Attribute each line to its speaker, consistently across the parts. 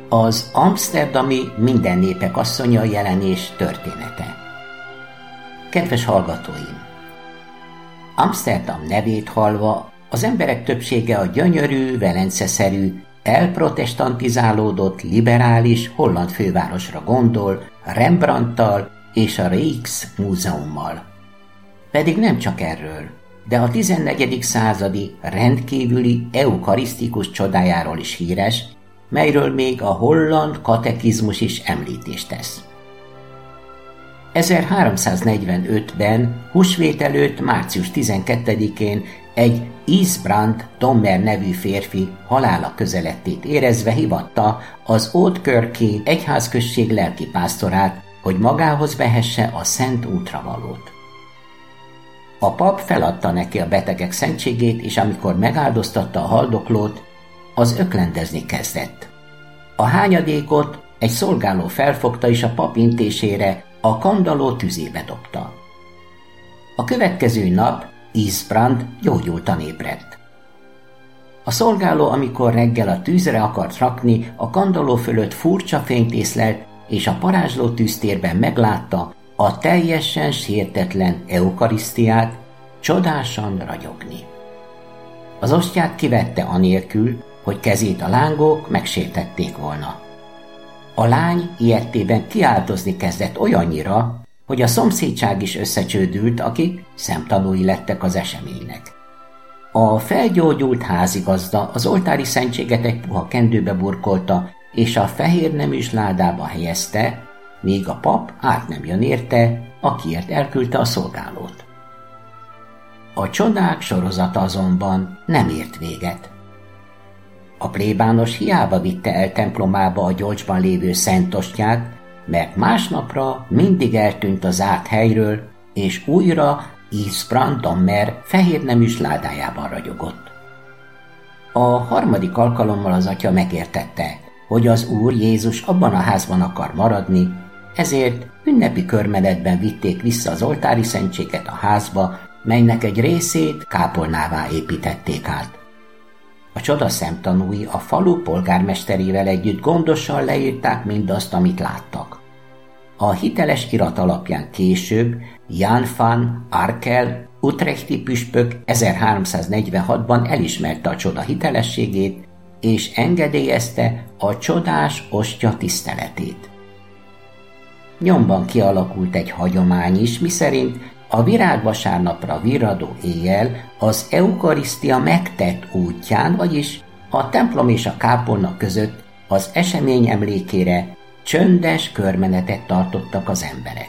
Speaker 1: Az amszterdami Minden népek asszonya jelenés története. Kedves hallgatóim! Amszterdam nevét hallva az emberek többsége a gyönyörű, velenceszerű, elprotestantizálódott, liberális holland fővárosra gondol, Rembrandttal és a Rijksmuseummal. Pedig nem csak erről, de a 14. századi rendkívüli eukarisztikus csodájáról is híres, melyről még a holland katekizmus is említést tesz. 1345-ben húsvét előtt március 12-én egy Ysbrand Dommer nevű férfi halála közelettét érezve hivatta az Oudtkirki egyházközség lelkipásztorát, hogy magához vehesse a szent útravalót. A pap feladta neki a betegek szentségét, és amikor megáldoztatta a haldoklót, az öklendezni kezdett. A hányadékot egy szolgáló felfogta, és a pap intésére a kandalló tüzébe dobta. A következő nap Ysbrand gyógyultan ébredt. A szolgáló, amikor reggel a tűzre akart rakni, a kandalló fölött furcsa fényt észlelt, és a parázsló tűztérben meglátta a teljesen sértetlen eukarisztiát csodásan ragyogni. Az ostját kivette anélkül, hogy kezét a lángok megsértették volna. A lány ilyettében kiáltozni kezdett olyannyira, hogy a szomszédság is összecsődült, akik szemtanúi lettek az eseménynek. A felgyógyult házigazda az oltári szentséget egy puha kendőbe burkolta, és a fehérneműs ládába helyezte, míg a pap át nem jön érte, akiért elküldte a szolgálót. A csodák sorozata azonban nem ért véget. A plébános hiába vitte el templomába a gyolcsban lévő szentostját, mert másnapra mindig eltűnt a zárt helyről, és újra Ysbrand Dommer fehérneműs ládájában ragyogott. A harmadik alkalommal az atya megértette, hogy az Úr Jézus abban a házban akar maradni, ezért ünnepi körmenetben vitték vissza az oltári szentséget a házba, melynek egy részét kápolnává építették át. A csoda szemtanúi a falu polgármesterével együtt gondosan leírták mindazt, amit láttak. A hiteles irat alapján később Jan van Arkel utrechti püspök 1346-ban elismerte a csoda hitelességét, és engedélyezte a csodás ostya tiszteletét. Nyomban kialakult egy hagyomány is, miszerint a virágvasárnapra virradó éjjel az eukarisztia megtett útján, vagyis a templom és a kápolna között az esemény emlékére csöndes körmenetet tartottak az emberek.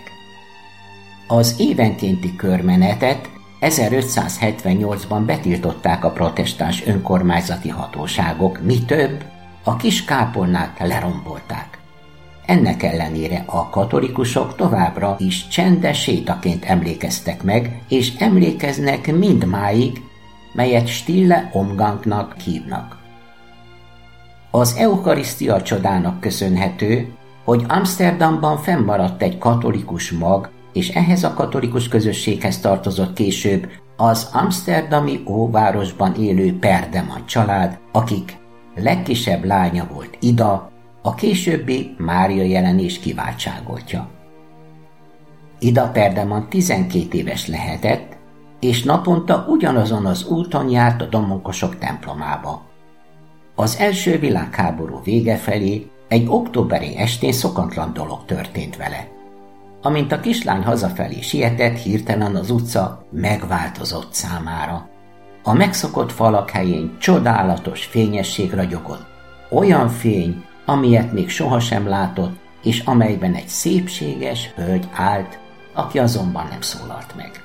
Speaker 1: Az évenkénti körmenetet 1578-ban betiltották a protestáns önkormányzati hatóságok, mi több, a kis kápolnát lerombolták. Ennek ellenére a katolikusok továbbra is csendes sétaként emlékeztek meg, és emlékeznek mindmáig, melyet Stille Omgangnak hívnak. Az eukarisztia csodának köszönhető, hogy Amszterdamban fennmaradt egy katolikus mag, és ehhez a katolikus közösséghez tartozott később az amszterdami óvárosban élő Perdeman család, akik legkisebb lánya volt Ida, a későbbi Mária jelenés kiváltságoltja. Ida Perdeman 12 éves lehetett, és naponta ugyanazon az úton járt a domonkosok templomába. Az első világháború vége felé egy októberi estén szokatlan dolog történt vele. Amint a kislány hazafelé sietett, hirtelen az utca megváltozott számára. A megszokott falak helyén csodálatos fényesség ragyogott. Olyan fény, amilyet még sohasem látott, és amelyben egy szépséges hölgy állt, aki azonban nem szólalt meg.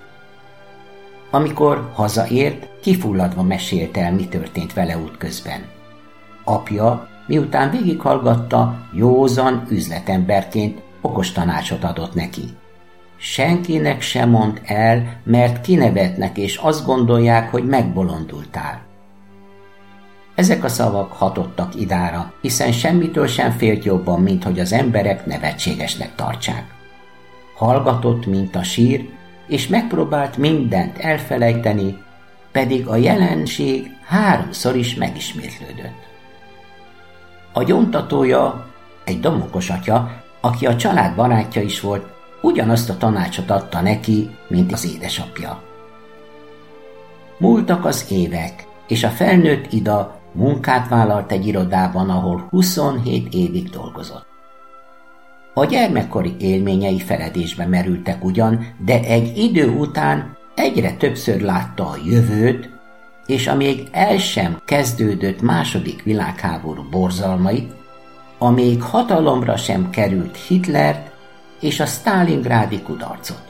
Speaker 1: Amikor hazaért, kifulladva mesélte el, mi történt vele útközben. Apja, miután végighallgatta, józan üzletemberként okos tanácsot adott neki. Senkinek sem mondd el, mert kinevetnek, és azt gondolják, hogy megbolondultál. Ezek a szavak hatottak Idára, hiszen semmitől sem félt jobban, mint hogy az emberek nevetségesnek tartsák. Hallgatott, mint a sír, és megpróbált mindent elfelejteni, pedig a jelenség 3-szor is megismétlődött. A gyóntatója, egy domokos atya, aki a család barátja is volt, ugyanazt a tanácsot adta neki, mint az édesapja. Múltak az évek, és a felnőtt Ida munkát vállalt egy irodában, ahol 27 évig dolgozott. A gyermekkori élményei feledésbe merültek ugyan, de egy idő után egyre többször látta a jövőt, és amíg el sem kezdődött II. Világháború borzalmait, amíg hatalomra sem került Hitlert és a sztálingrádi kudarcot.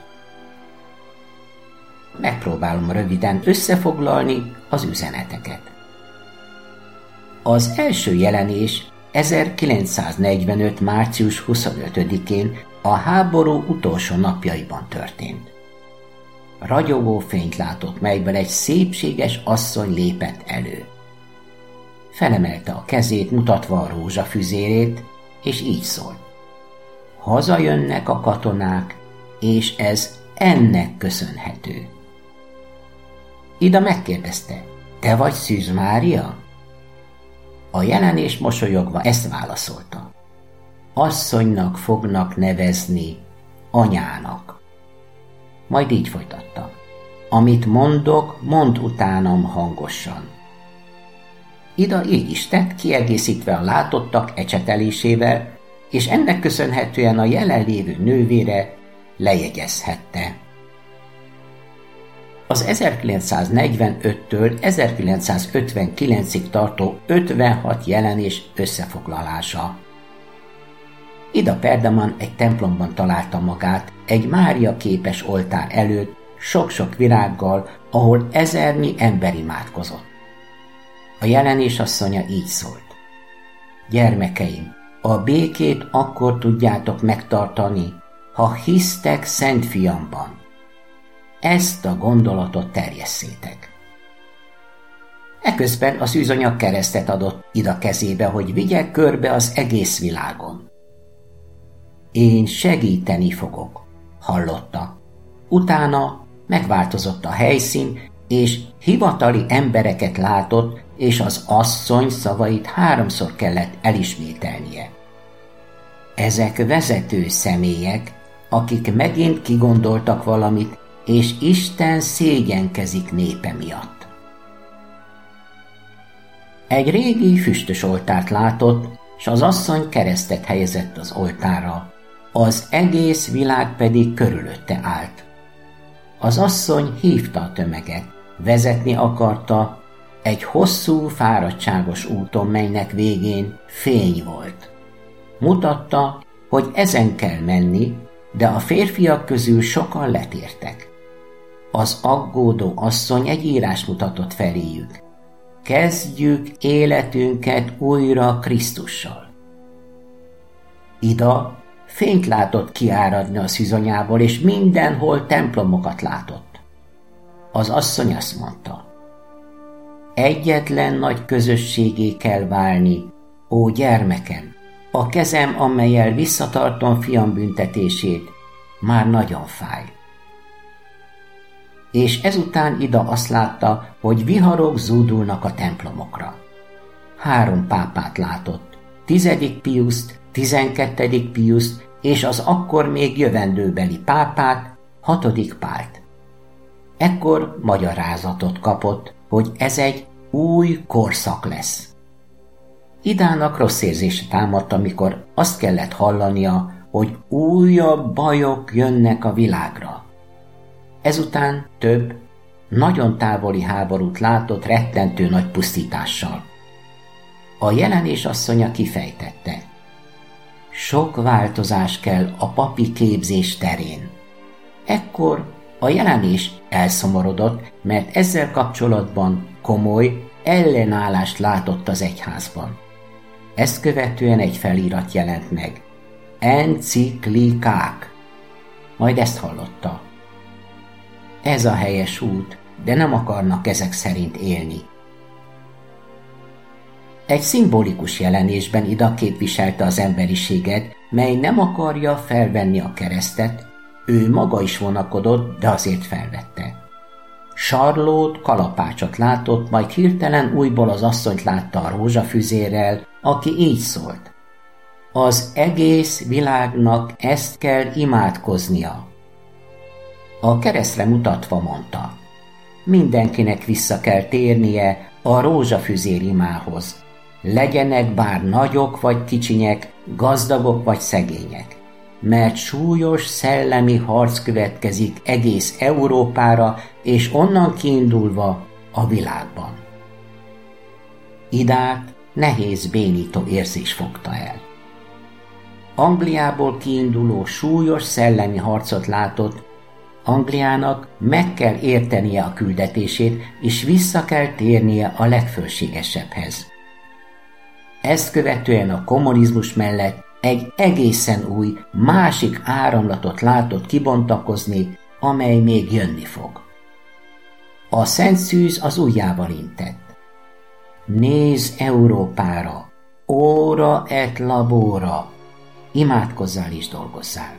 Speaker 1: Megpróbálom röviden összefoglalni az üzeneteket. Az első jelenés 1945. március 25-én a háború utolsó napjaiban történt. Ragyogó fényt látott, melyből egy szépséges asszony lépett elő. Felemelte a kezét, mutatva a rózsafüzérét, és így szólt: hazajönnek a katonák, és ez ennek köszönhető. Ida megkérdezte: te vagy Szűz Mária? A jelenés mosolyogva ezt válaszolta: asszonynak fognak nevezni, anyának. Majd így folytatta: amit mondok, mondd utánam hangosan. Ida így is tett, kiegészítve a látottak ecsetelésével, és ennek köszönhetően a jelenlévő nővére lejegyezhette. Az 1945-től 1959-ig tartó 56 jelenés összefoglalása. Ida Perdaman egy templomban találta magát, egy Mária képes oltár előtt, sok-sok virággal, ahol ezernyi ember imádkozott. A jelenés asszonya így szólt: gyermekeim, a békét akkor tudjátok megtartani, ha hisztek Szent Fiamban. Ezt a gondolatot terjesszétek. Eközben a szűzanya keresztet adott Ida kezébe, hogy vigye körbe az egész világon. Én segíteni fogok, hallotta. Utána megváltozott a helyszín, és hivatali embereket látott, és az asszony szavait 3-szor kellett elismételnie. Ezek vezető személyek, akik megint kigondoltak valamit, és Isten szégyenkezik népe miatt. Egy régi füstös oltárt látott, s az asszony keresztet helyezett az oltárra, az egész világ pedig körülötte állt. Az asszony hívta a tömeget, vezetni akarta egy hosszú, fáradtságos úton, melynek végén fény volt. Mutatta, hogy ezen kell menni, de a férfiak közül sokan letértek. Az aggódó asszony egy írást mutatott feléjük: kezdjük életünket újra Krisztussal. Ida fényt látott kiáradni a szűzanyából, és mindenhol templomokat látott. Az asszony azt mondta: egyetlen nagy közösségé kell válni, ó gyermekem, a kezem, amellyel visszatartom fiam büntetését, már nagyon fáj. És ezután Ida azt látta, hogy viharok zúdulnak a templomokra. 3 pápát látott: 10. Piuszt, 12. Piuszt és az akkor még jövendőbeli pápát, 6. Pált. Ekkor magyarázatot kapott, hogy ez egy új korszak lesz. Idának rossz érzése támadt, amikor azt kellett hallania, hogy újabb bajok jönnek a világra. Ezután több, nagyon távoli háborút látott rettentő nagy pusztítással. A jelenés asszonya kifejtette: sok változás kell a papi képzés terén. Ekkor a jelenés elszomorodott, mert ezzel kapcsolatban komoly ellenállást látott az egyházban. Ezt követően egy felirat jelent meg: enciklikák. Majd ezt hallotta: ez a helyes út, de nem akarnak ezek szerint élni. Egy szimbolikus jelenésben Ida képviselte az emberiséget, mely nem akarja felvenni a keresztet, ő maga is vonakodott, de azért felvette. Sarlót, kalapácsot látott, majd hirtelen újból az asszonyt látta a rózsafüzérrel, aki így szólt: az egész világnak ezt kell imádkoznia. A keresztre mutatva mondta: mindenkinek vissza kell térnie a rózsafüzér imához, legyenek bár nagyok vagy kicsinyek, gazdagok vagy szegények, mert súlyos szellemi harc következik egész Európára, és onnan kiindulva a világban. Idát nehéz, bénító érzés fogta el. Angliából kiinduló súlyos szellemi harcot látott. Angliának meg kell értenie a küldetését, és vissza kell térnie a legfölségesebbhez. Ezt követően a kommunizmus mellett egy egészen új, másik áramlatot látott kibontakozni, amely még jönni fog. A Szent Szűz az ujjával intett: nézz Európára, ora et labora, imádkozzál és dolgozzál.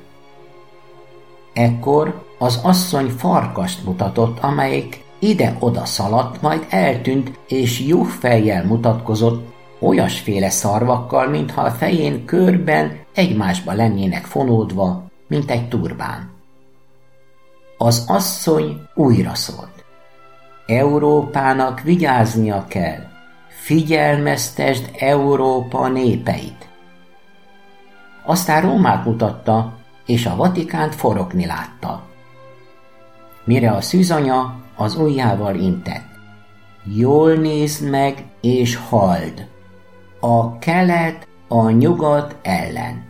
Speaker 1: Ekkor az asszony farkast mutatott, amelyik ide-oda szaladt, majd eltűnt, és juhfejjel mutatkozott, olyasféle szarvakkal, mintha a fején körben egymásba lennének fonódva, mint egy turbán. Az asszony újra szólt: Európának vigyáznia kell, figyelmeztesd Európa népeit. Aztán Rómát mutatta, és a Vatikánt forogni látta. Mire a szűzanya az ujjával intett: jól nézd meg és halld, a kelet a nyugat ellen.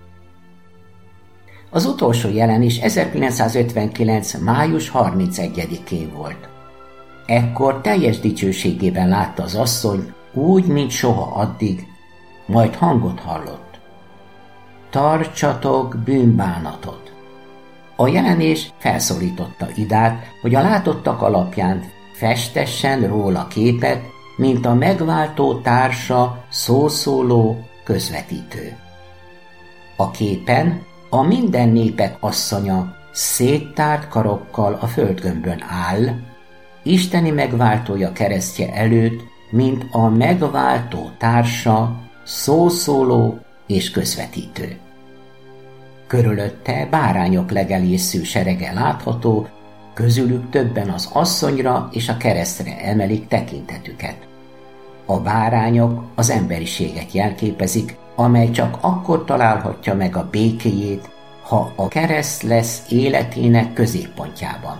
Speaker 1: Az utolsó jelenés 1959. május 31-én volt. Ekkor teljes dicsőségében látta az asszony, úgy, mint soha addig, majd hangot hallott: tartsatok bűnbánatot. A jelenés felszólította Idát, hogy a látottak alapján festessen róla képet, mint a megváltó társa, szószóló, közvetítő. A képen a minden népek asszonya széttárt karokkal a földgömbön áll, isteni megváltója keresztje előtt, mint a megváltó társa, szószóló és közvetítő. Körülötte bárányok legelészű serege látható, közülük többen az asszonyra és a keresztre emelik tekintetüket. A bárányok az emberiséget jelképezik, amely csak akkor találhatja meg a békéjét, ha a kereszt lesz életének középpontjában.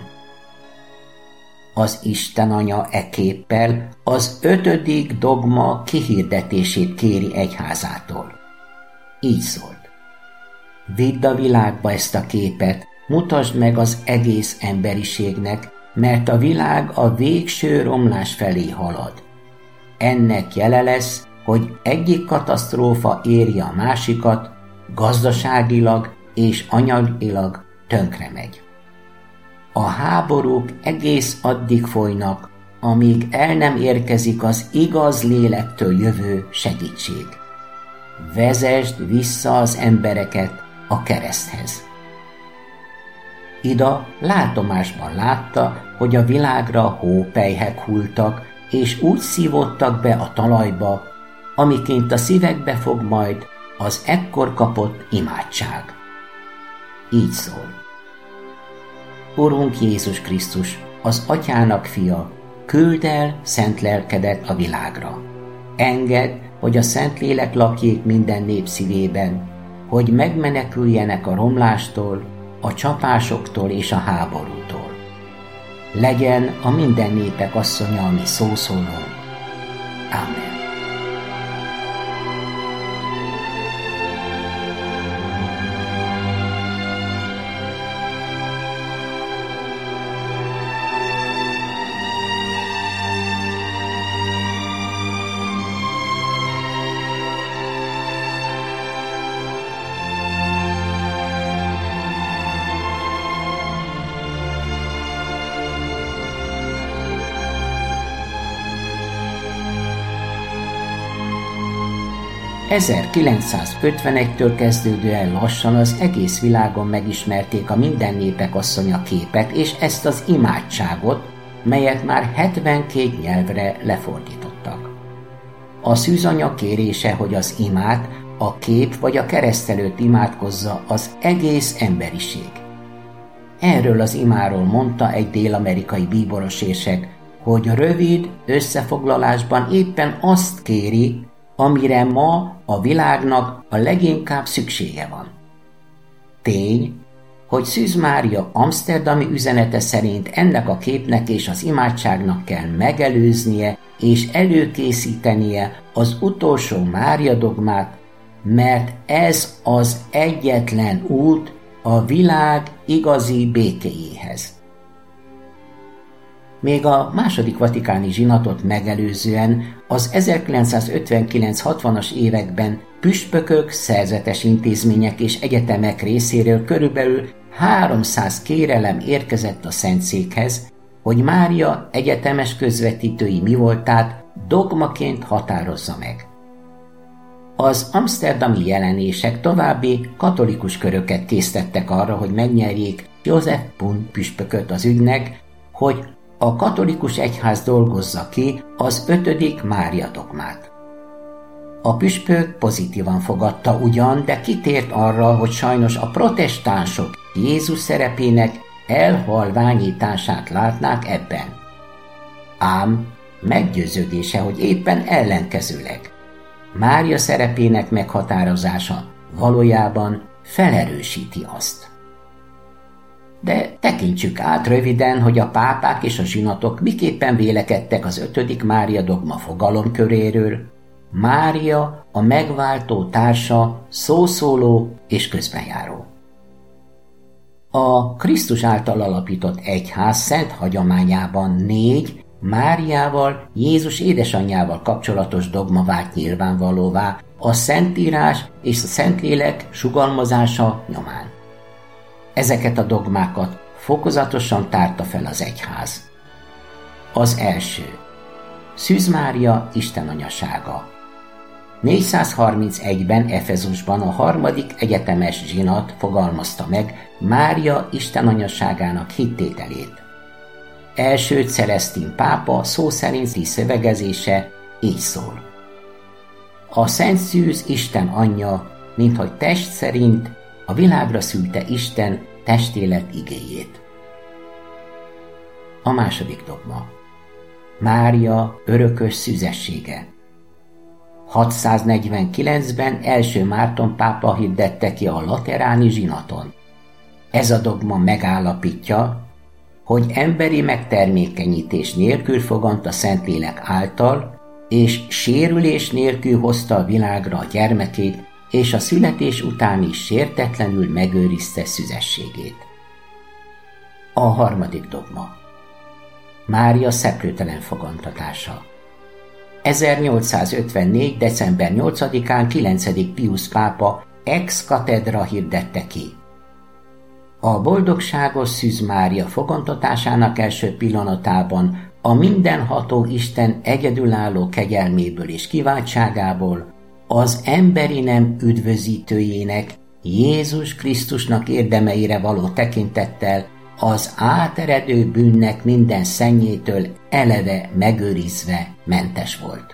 Speaker 1: Az Isten Anya ekképpel az 5. dogma kihirdetését kéri egyházától. Így szólt: vidd a világba ezt a képet, mutasd meg az egész emberiségnek, mert a világ a végső romlás felé halad. Ennek jele lesz, hogy egyik katasztrófa éri a másikat, gazdaságilag és anyagilag tönkre megy. A háborúk egész addig folynak, amíg el nem érkezik az igaz lélektől jövő segítség. Vezesd vissza az embereket a kereszthez. Ida látomásban látta, hogy a világra hópelyhek hulltak, és úgy szívódtak be a talajba, amiként a szívekbe fog majd az ekkor kapott imádság. Így szól: Urunk Jézus Krisztus, az Atyának fia, küldd el szent lelkedet a világra. Engedd, hogy a Szentlélek lakjék minden nép szívében, hogy megmeneküljenek a romlástól, a csapásoktól és a háborútól. Legyen a minden népek asszonya a mi szószólónk. Amen. ...1951-től kezdődően lassan az egész világon megismerték a minden népek asszonya képet és ezt az imádságot, melyet már 72 nyelvre lefordítottak. A szűzanya kérése, hogy az imát, a kép vagy a kereszt előtt imádkozza az egész emberiség. Erről az imáról mondta egy dél-amerikai bíboros érsek, hogy rövid összefoglalásban éppen azt kéri, amire ma a világnak a leginkább szüksége van. Tény, hogy Szűz Mária amszterdami üzenete szerint ennek a képnek és az imádságnak kell megelőznie és előkészítenie az utolsó Mária dogmát, mert ez az egyetlen út a világ igazi békéjéhez. Még a második vatikáni zsinatot megelőzően az 1959-60-as években püspökök, szerzetes intézmények és egyetemek részéről körülbelül 300 kérelem érkezett a Szentszékhez, hogy Mária egyetemes közvetítői mivoltát dogmaként határozza meg. Az amszterdami jelenések további katolikus köröket késztettek arra, hogy megnyerjék József Pun püspököt az ügynek, hogy a katolikus egyház dolgozza ki az 5. Mária dogmát. A püspök pozitívan fogadta ugyan, de kitért arra, hogy sajnos a protestánsok Jézus szerepének elhalványítását látnák ebben. Ám meggyőződése, hogy éppen ellenkezőleg Mária szerepének meghatározása valójában felerősíti azt. De tekintsük át röviden, hogy a pápák és a zsinatok miképpen vélekedtek az 5. Mária dogma fogalomköréről. Mária a megváltó társa, szószóló és közbenjáró. A Krisztus által alapított egyház szent hagyományában 4 Máriával, Jézus édesanyjával kapcsolatos dogma vált nyilvánvalóvá a Szentírás és a Szentlélek sugalmazása nyomán. Ezeket a dogmákat fokozatosan tárta fel az egyház. Az első. Szűz Mária istenanyasága. 431-ben Efezusban a 3. egyetemes zsinat fogalmazta meg Mária istenanyaságának hittételét. Első Celesztin pápa szó szerinti szövegezése így szól. A Szent Szűz Isten anyja, minthogy test szerint a világra szülte Isten testélet igéjét. A második dogma. Mária örökös szűzessége. 649-ben első Márton pápa hirdette ki a lateráni zsinaton. Ez a dogma megállapítja, hogy emberi megtermékenyítés nélkül fogant a Szentlélek által, és sérülés nélkül hozta a világra a gyermekét, és a születés után is sértetlenül megőrizte szüzességét. A harmadik dogma. Mária szeplőtelen fogantatása. 1854. december 8-án 9. Piusz pápa ex cathedra hirdette ki. A boldogságos Szűz Mária fogantatásának első pillanatában a mindenható Isten egyedülálló kegyelméből és kiváltságából az emberi nem üdvözítőjének, Jézus Krisztusnak érdemeire való tekintettel az áteredő bűnnek minden szennyétől eleve megőrizve mentes volt.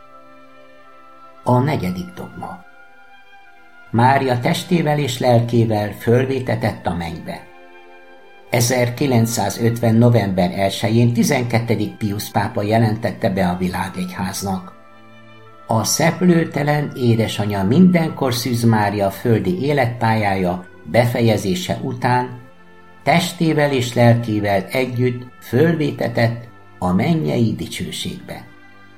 Speaker 1: A negyedik dogma. Mária testével és lelkével fölvétetett a mennybe. 1950. november 1-én 12. Piusz pápa jelentette be a világegyháznak. A szeplőtelen édesanyja mindenkor Szűz Mária földi életpályája befejezése után testével és lelkével együtt fölvétetett a mennyei dicsőségbe.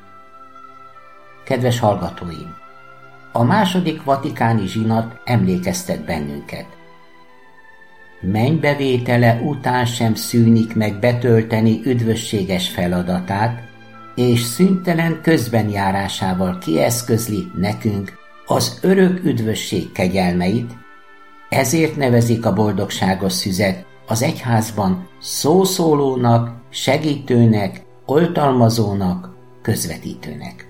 Speaker 1: Kedves hallgatóim! A második vatikáni zsinat emlékeztet bennünket. Mennybevétele után sem szűnik meg betölteni üdvösséges feladatát, és szüntelen közbenjárásával kieszközli nekünk az örök üdvösség kegyelmeit, ezért nevezik a boldogságos szüzet az egyházban szószólónak, segítőnek, oltalmazónak, közvetítőnek.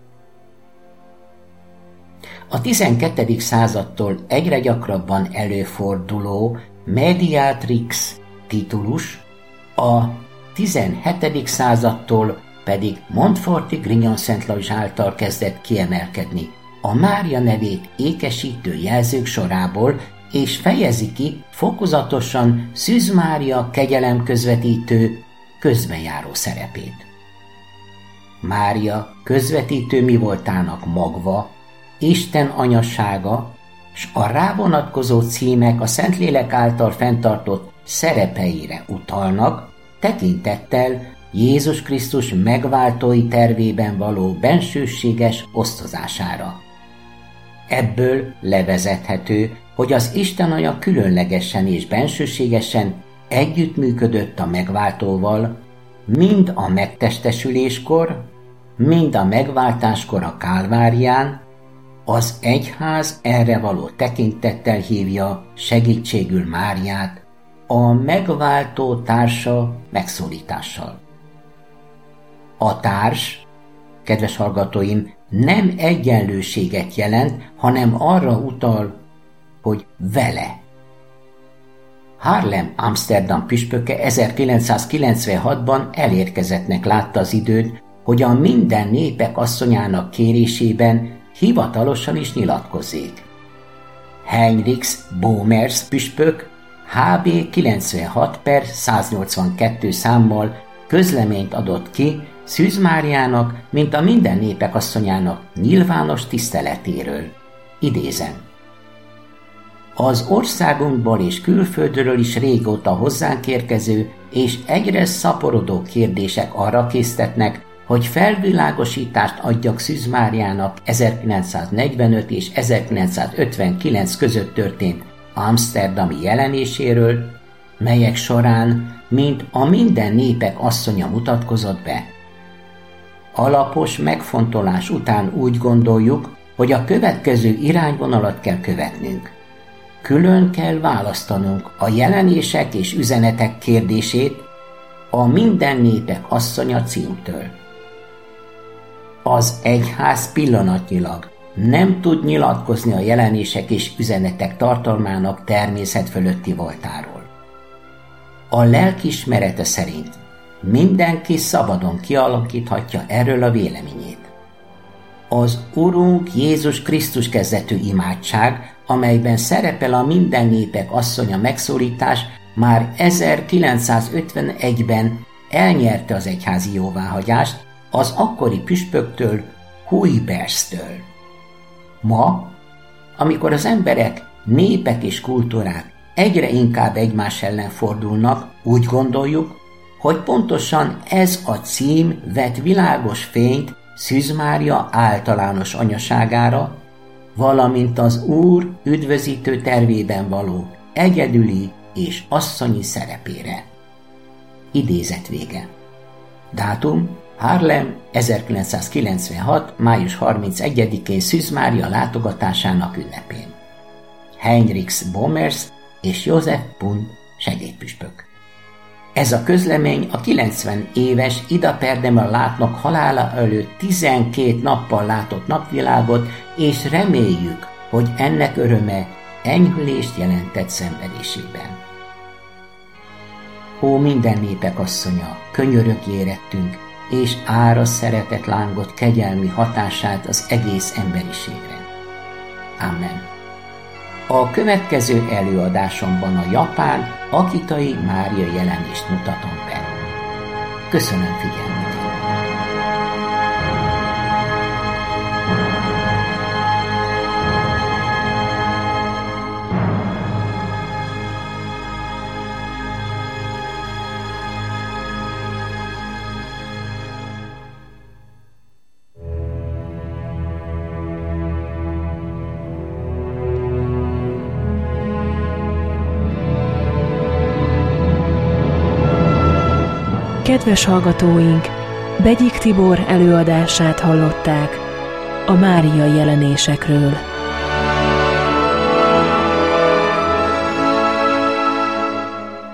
Speaker 1: A 12. századtól egyre gyakrabban előforduló Mediatrix titulus a 17. századtól pedig Montforti Grignon Szent Lajos által kezdett kiemelkedni a Mária nevét ékesítő jelzők sorából, és fejezi ki fokozatosan Szűz Mária kegyelemközvetítő közbenjáró szerepét. Mária közvetítő mivoltának magva, Isten anyassága, s a rávonatkozó címek a Szentlélek által fenntartott szerepeire utalnak, tekintettel Jézus Krisztus megváltói tervében való bensőséges osztozására. Ebből levezethető, hogy az Isten Anya különlegesen és bensőségesen együttműködött a megváltóval, mind a megtestesüléskor, mind a megváltáskor a Kálvárián. Az egyház erre való tekintettel hívja segítségül Máriát a megváltó társa megszólítással. A társ, kedves hallgatóim, nem egyenlőséget jelent, hanem arra utal, hogy vele. Haarlem Amsterdam püspöke 1996-ban elérkezettnek látta az időt, hogy a minden népek asszonyának kérésében hivatalosan is nyilatkozzék. Heinrichs Bomers püspök HB 96/182 számmal közleményt adott ki Szűz Máriának, mint a minden népek asszonyának nyilvános tiszteletéről. Idézem. Az országunkból és külföldről is régóta hozzánk érkező és egyre szaporodó kérdések arra késztetnek, hogy felvilágosítást adjak Szűz Máriának 1945 és 1959 között történt amszterdami jelenéséről, melyek során mint a minden népek asszonya mutatkozott be. Alapos megfontolás után úgy gondoljuk, hogy a következő irányvonalat kell követnünk. Külön kell választanunk a jelenések és üzenetek kérdését a minden népek asszonya címtől. Az egyház pillanatnyilag nem tud nyilatkozni a jelenések és üzenetek tartalmának természet fölötti voltáról. A lelkiismerete szerint mindenki szabadon kialakíthatja erről a véleményét. Az Urunk Jézus Krisztus kezdetű imádság, amelyben szerepel a minden népek asszonya megszólítás, már 1951-ben elnyerte az egyházi jóváhagyást az akkori püspöktől, Huyberstől. Ma, amikor az emberek, népek és kultúrák egyre inkább egymás ellen fordulnak, úgy gondoljuk, hogy pontosan ez a cím vet világos fényt Szűz Mária általános anyaságára, valamint az Úr üdvözítő tervében való egyedüli és asszonyi szerepére. Idézet vége. Dátum: Haarlem, 1996. május 31-én Szűz Mária látogatásának ünnepén. Heinrichs Bomers és József Pund segédpüspök. Ez a közlemény a 90 éves Ida Perdemel látnok halála előtt 12 nappal látott napvilágot, és reméljük, hogy ennek öröme enyhülést jelentett szenvedésében. Ó, minden népek asszonya, könyörögj érettünk, és ára szeretet lángot kegyelmi hatását az egész emberiségre. Amen. A következő előadásomban a japán Akitai Mária jelenést mutatom be. Köszönöm figyelmeteket!
Speaker 2: Kedves hallgatóink, Begyik Tibor előadását hallották a Mária jelenésekről.